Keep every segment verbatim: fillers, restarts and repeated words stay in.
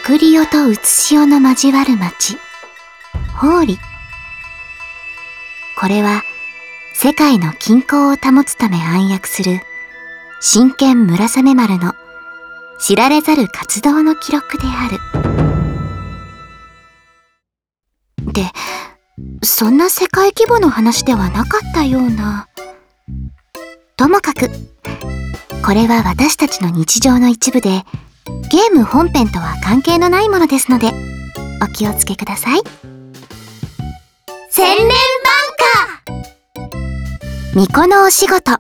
送り世と写し世の交わる町、ホーリ。これは世界の均衡を保つため暗躍する真剣村雨丸の知られざる活動の記録である。で、そんな世界規模の話ではなかったような。ともかく、これは私たちの日常の一部で、ゲーム本編とは関係のないものですので、お気をつけください。 千年晩夏。 巫女のお仕事。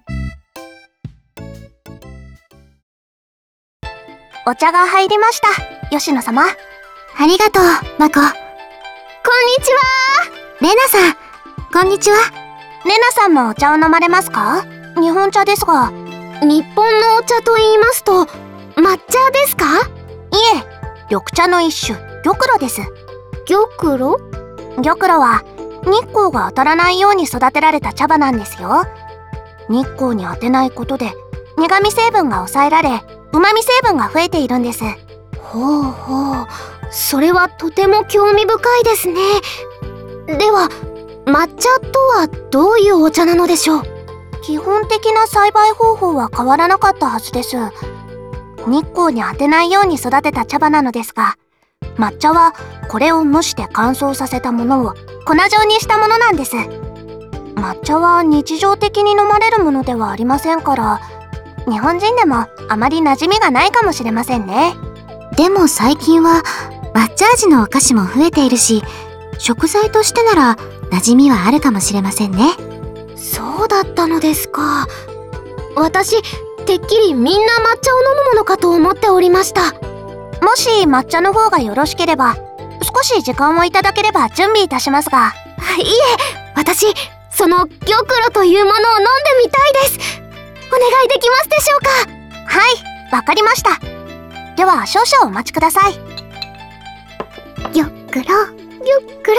お茶が入りました、吉野様。 ありがとう、まこ。 こんにちは。 レナさん、こんにちは。 レナさんもお茶を飲まれますか？日本茶ですが。 日本のお茶と言いますと、抹茶ですか？ いえ、緑茶の一種、玉露です。 玉露？ 玉露は日光が当たらないように育てられた茶葉なんですよ。日光に当てないことで苦味成分が抑えられ、旨味成分が増えているんです。 ほうほう、それはとても興味深いですね。では、抹茶とはどういうお茶なのでしょう？ 基本的な栽培方法は変わらなかったはずです。日光に当てないように育てた茶葉なのですが、抹茶はこれを蒸して乾燥させたものを粉状にしたものなんです。抹茶は日常的に飲まれるものではありませんから、日本人でもあまり馴染みがないかもしれませんね。 でも最近は抹茶味のお菓子も増えているし、食材としてなら馴染みはあるかもしれませんね。 そうだったのですか。私、てっきりみんな抹茶を飲むものかと思っておりました。 もし抹茶の方がよろしければ、少し時間をいただければ準備いたしますが。 いえ、私、その玉露というものを飲んでみたいです。お願いできますでしょうか？ はい、わかりました。では少々お待ちください。 玉露、玉露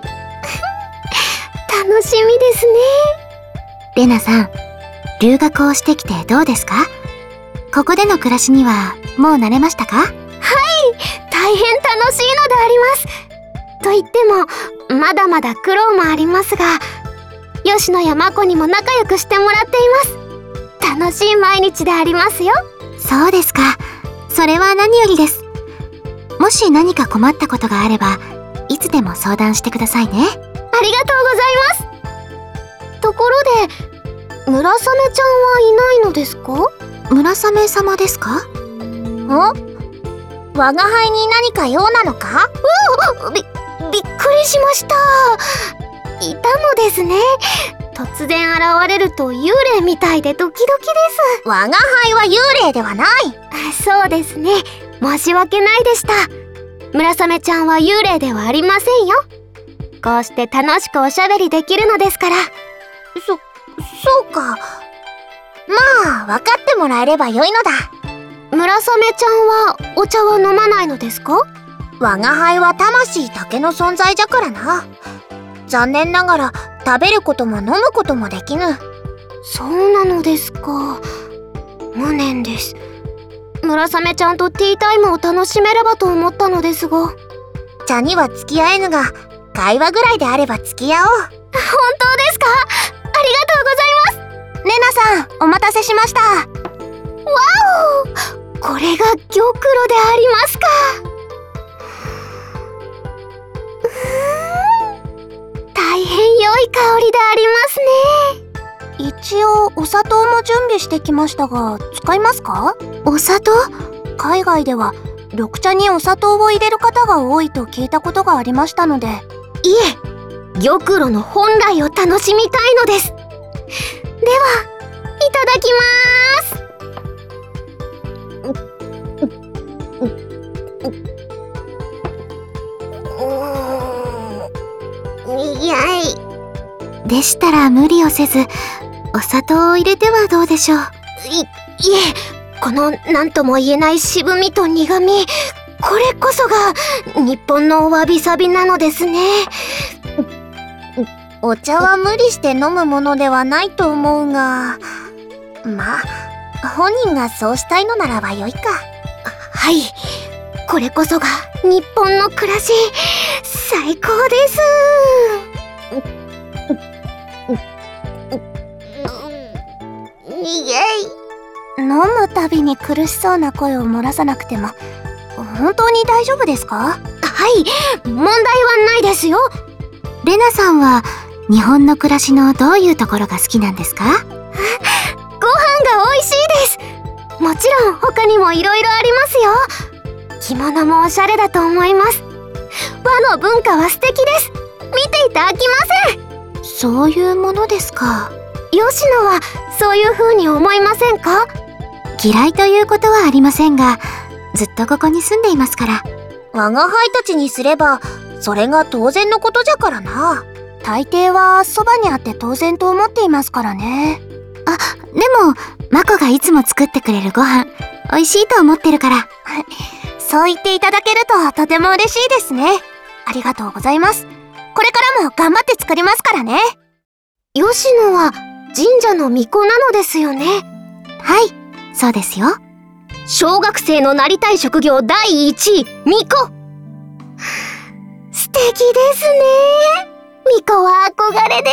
楽しみですね。 レナさん、留学をしてきてどうですか？ここでの暮らしにはもう慣れましたか？ はい、大変楽しいのであります。と言っても、まだまだ苦労もありますが、吉野やまこにも仲良くしてもらっています。楽しい毎日でありますよ。 そうですか。それは何よりです。もし何か困ったことがあれば、いつでも相談してくださいね。 ありがとうございます。ところで、村雨ちゃんはいないのですか？ 村雨様ですか？ お？我が輩に何か用なのか？ うび、びっくりしました。いたのですね。突然現れると幽霊みたいでドキドキです。 我が輩は幽霊ではない。 そうですね。申し訳ないでした。村雨ちゃんは幽霊ではありませんよ。こうして楽しくおしゃべりできるのですから。 そ、そうか。まあ、分かってもらえればよいのだ。 村雨ちゃんはお茶は飲まないのですか？ 我が輩は魂だけの存在じゃからな。残念ながら食べることも飲むこともできぬ。 そうなのですか。無念です。村雨ちゃんとティータイムを楽しめればと思ったのですが。 茶には付き合えぬが、会話ぐらいであれば付き合おう。 本当ですか？ありがとうございます。 レナさん、お待たせしました。わお！これが玉露でありますか。大変良い香りでありますね。一応お砂糖も準備してきましたが、使いますか？ お砂糖？ 海外では緑茶にお砂糖を入れる方が多いと聞いたことがありましたので。 いえ、玉露の本来を楽しみたいのです。では、いただきます。 いやい。 でしたら無理をせず、お砂糖を入れてはどうでしょう。 い、いえ、この何とも言えない渋みと苦み、これこそが日本のわびさびなのですね。 お茶は無理して飲むものではないと思うが、まあ本人がそうしたいのならばよいか。 はい、これこそが日本の暮らし最高です。イエイ。 飲むたびに苦しそうな声を漏らさなくても本当に大丈夫ですか？ はい、問題はないですよ。 レナさんは日本の暮らしのどういうところが好きなんですか？ ご飯が美味しいです。もちろん他にもいろいろありますよ。着物もおしゃれだと思います。和の文化は素敵です。見ていて飽きません。 そういうものですか。 吉野はそういう風に思いませんか？ 嫌いということはありませんが、ずっとここに住んでいますから。 我が輩たちにすればそれが当然のことじゃからな。大抵はそばにあって当然と思っていますからね。 あ、でもマコがいつも作ってくれるご飯美味しいと思ってるから。 そう言っていただけるととても嬉しいですね。ありがとうございます。これからも頑張って作りますからね。 吉野は神社の巫女なのですよね。 はい、そうですよ。 小学生のなりたい職業だいいちい、巫女。素敵ですね。巫女は憧れです。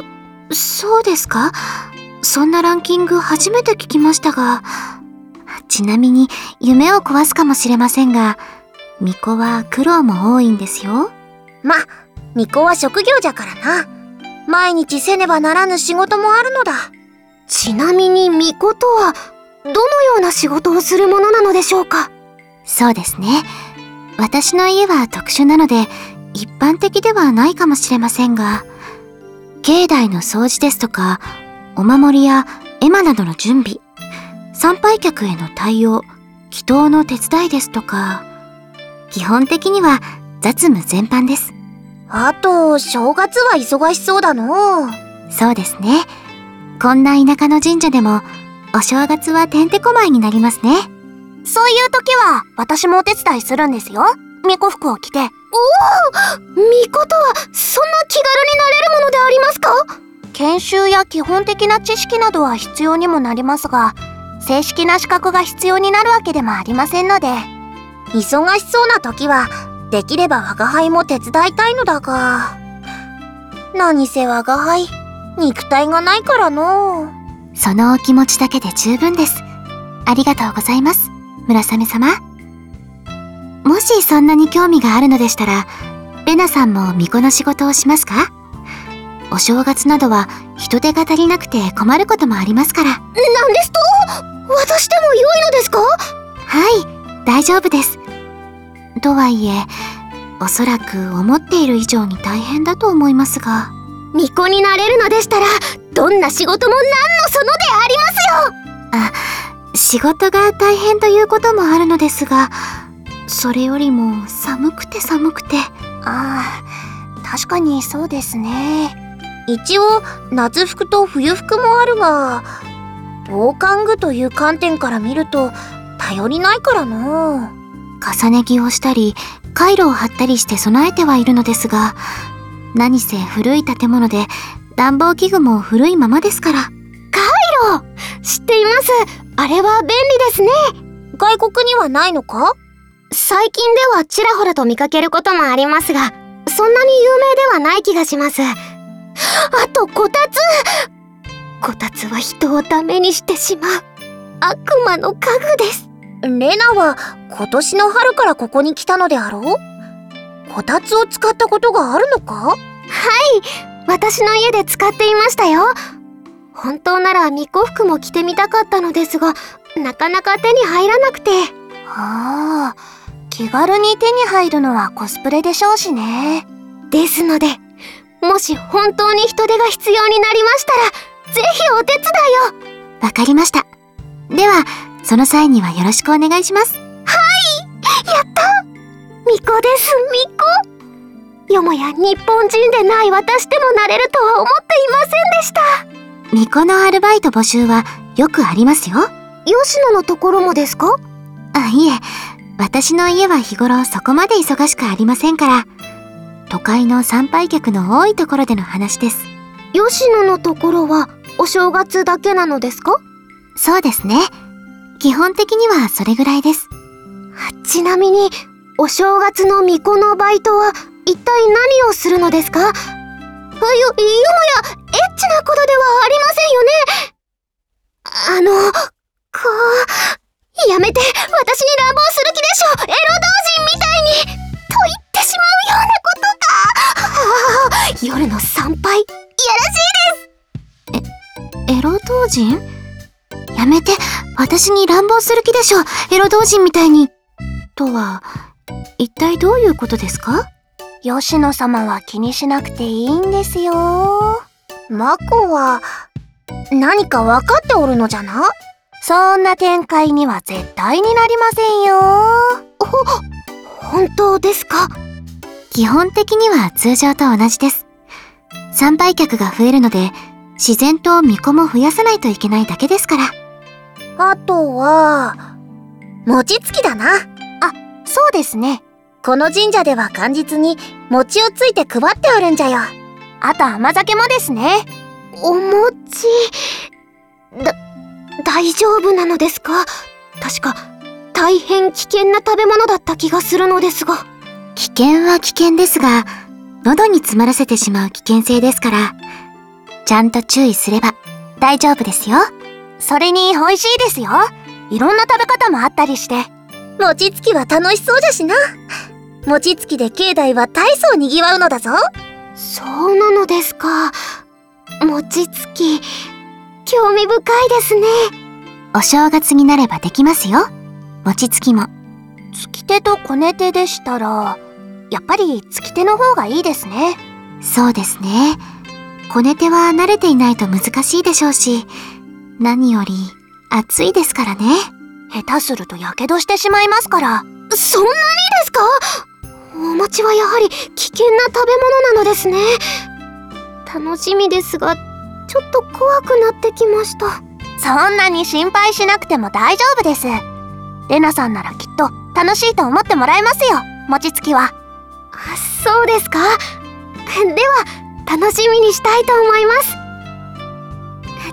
そ、そうですか？そんなランキング初めて聞きましたが、ちなみに夢を壊すかもしれませんが、巫女は苦労も多いんですよ。 ま、巫女は職業じゃからな。毎日せねばならぬ仕事もあるのだ。 ちなみに巫女とはどのような仕事をするものなのでしょうか？ そうですね。私の家は特殊なので一般的ではないかもしれませんが、境内の掃除ですとか、お守りや絵馬などの準備、参拝客への対応、祈祷の手伝いですとか、基本的には雑務全般です。 あと、正月は忙しそうだのう。 そうですね。こんな田舎の神社でもお正月はてんてこまいになりますね。 そういう時は私もお手伝いするんですよ。巫女服を着て。 おお、巫女とはそんな気軽になれるものでありますか？ 研修や基本的な知識などは必要にもなりますが、正式な資格が必要になるわけでもありませんので。忙しそうな時はできれば我が輩も手伝いたいのだが、何せ我が輩肉体がないからのう。 そのお気持ちだけで十分です。ありがとうございます、村雨様。もしそんなに興味があるのでしたら、レナさんも巫女の仕事をしますか？お正月などは人手が足りなくて困ることもありますから。 なんですと？私でも良いのですか？ はい、大丈夫です。とはいえ、おそらく思っている以上に大変だと思いますが。 巫女になれるのでしたら、どんな仕事も何のそのでありますよ。 あ、仕事が大変ということもあるのですが、それよりも寒くて寒くて。 ああ、確かにそうですね。一応夏服と冬服もあるが、防寒具という観点から見ると頼りないからな。 重ね着をしたりカイロを張ったりして備えてはいるのですが、何せ古い建物で暖房器具も古いままですから。 カイロ知っています。あれは便利ですね。 外国にはないのか？ 最近ではちらほらと見かけることもありますが、そんなに有名ではない気がします。あとこたつ。こたつは人をダメにしてしまう悪魔の家具です。 レナは今年の春からここに来たのであろう？こたつを使ったことがあるのか？ はい、私の家で使っていましたよ。本当なら巫女服も着てみたかったのですが、なかなか手に入らなくて。 ああ、気軽に手に入るのはコスプレでしょうしね。 ですので、もし本当に人手が必要になりましたら、ぜひお手伝いを。 わかりました。ではその際にはよろしくお願いします。 はい、やった。巫女です、巫女。よもや日本人でない私でもなれるとは思っていませんでした。 巫女のアルバイト募集はよくありますよ。 吉野のところもですか？ あ、いえ、私の家は日頃そこまで忙しくありませんから。都会の参拝客の多いところでの話です。 吉野のところはお正月だけなのですか？ そうですね。基本的にはそれぐらいです。 ちなみにお正月の巫女のバイトは一体何をするのですか？あ、よ、よもやエッチなことではありませんよね。あの、こう、やめて、私に乱暴する気でしょ。エロ同人みたいにと言ってしまうようなことが。はあ、夜の参拝、いやらしいです。 エロ同人？やめて、私に乱暴する気でしょ。エロ同人みたいに。とは、一体どういうことですか？ 吉野様は気にしなくていいんですよ。マコは何か分かっておるのじゃな。そんな展開には絶対になりませんよ。 ほ、本当ですか？ 基本的には通常と同じです。参拝客が増えるので、自然と巫女も増やさないといけないだけですから。 あとは餅つきだな。あ、そうですね。この神社では元日に餅をついて配っておるんじゃよ。あと甘酒もですね。 お餅、だ、大丈夫なのですか？確か大変危険な食べ物だった気がするのですが。 危険は危険ですが、喉に詰まらせてしまう危険性ですから、ちゃんと注意すれば大丈夫ですよ。 それに美味しいですよ。いろんな食べ方もあったりして。餅つきは楽しそうじゃしな。餅つきで境内は大層にぎわうのだぞ。 そうなのですか。餅つき、興味深いですね。 お正月になればできますよ。餅つきも。 つき手とこね手でしたら、やっぱりつき手の方がいいですね。 そうですね。こね手は慣れていないと難しいでしょうし、何より暑いですからね。 下手するとやけどしてしまいますから。 そんなにですか？お餅はやはり危険な食べ物なのですね。楽しみですが、ちょっと怖くなってきました。 そんなに心配しなくても大丈夫です。レナさんならきっと楽しいと思ってもらえますよ、餅つきは。 あ、そうですか。では楽しみにしたいと思います。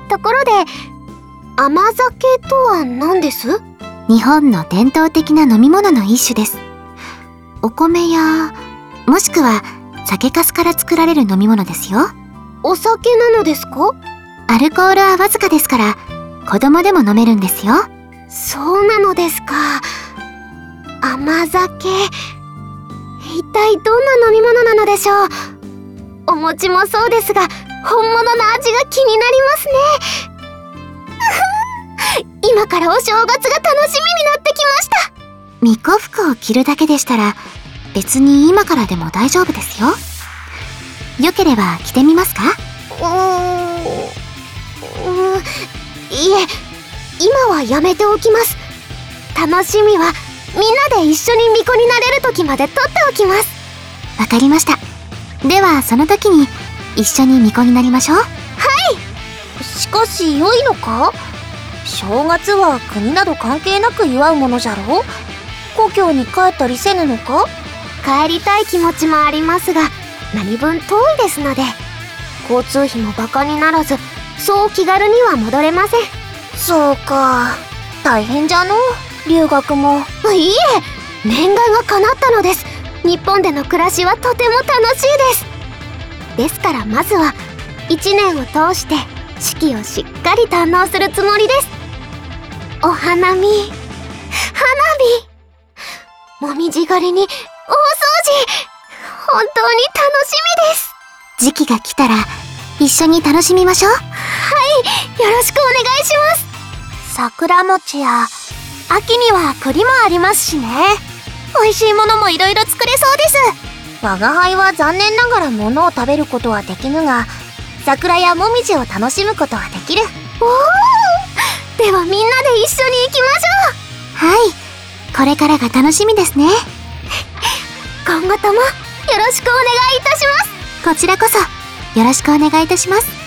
ところで、甘酒とは何です？ 日本の伝統的な飲み物の一種です。お米や、もしくは酒粕から作られる飲み物ですよ。 お酒なのですか？ アルコールはわずかですから、子供でも飲めるんですよ。 そうなのですか。甘酒、一体どんな飲み物なのでしょう。お餅もそうですが、本物の味が気になりますね。今からお正月が楽しみになってきました。 巫女服を着るだけでしたら、別に今からでも大丈夫ですよ。よければ着てみますか？ うーん、うーん、いえ、今はやめておきます。楽しみはみんなで一緒に巫女になれる時まで取っておきます。 わかりました。ではその時に一緒に巫女になりましょう。 はい。 しかし良いのか？正月は国など関係なく祝うものじゃろう？故郷に帰ったりせぬのか？ 帰りたい気持ちもありますが、何分遠いですので、交通費もバカにならず、そう気軽には戻れません。 そうか、大変じゃの、留学も。 いいえ、念願が叶ったのです。日本での暮らしはとても楽しいです。ですからまずは一年を通して四季をしっかり堪能するつもりです。お花見、花火、もみじ狩りに大掃除、本当に楽しみです。 時期が来たら一緒に楽しみましょう。はい、よろしくお願いします。 桜餅や秋には栗もありますしね。美味しいものもいろいろ作れそうです。我が輩は残念ながら物を食べることはできぬが、桜やもみじを楽しむことはできる。 おお、ではみんなで一緒に行きましょう。はい、これからが楽しみですね。 今後ともよろしくお願いいたします。 こちらこそよろしくお願いいたします。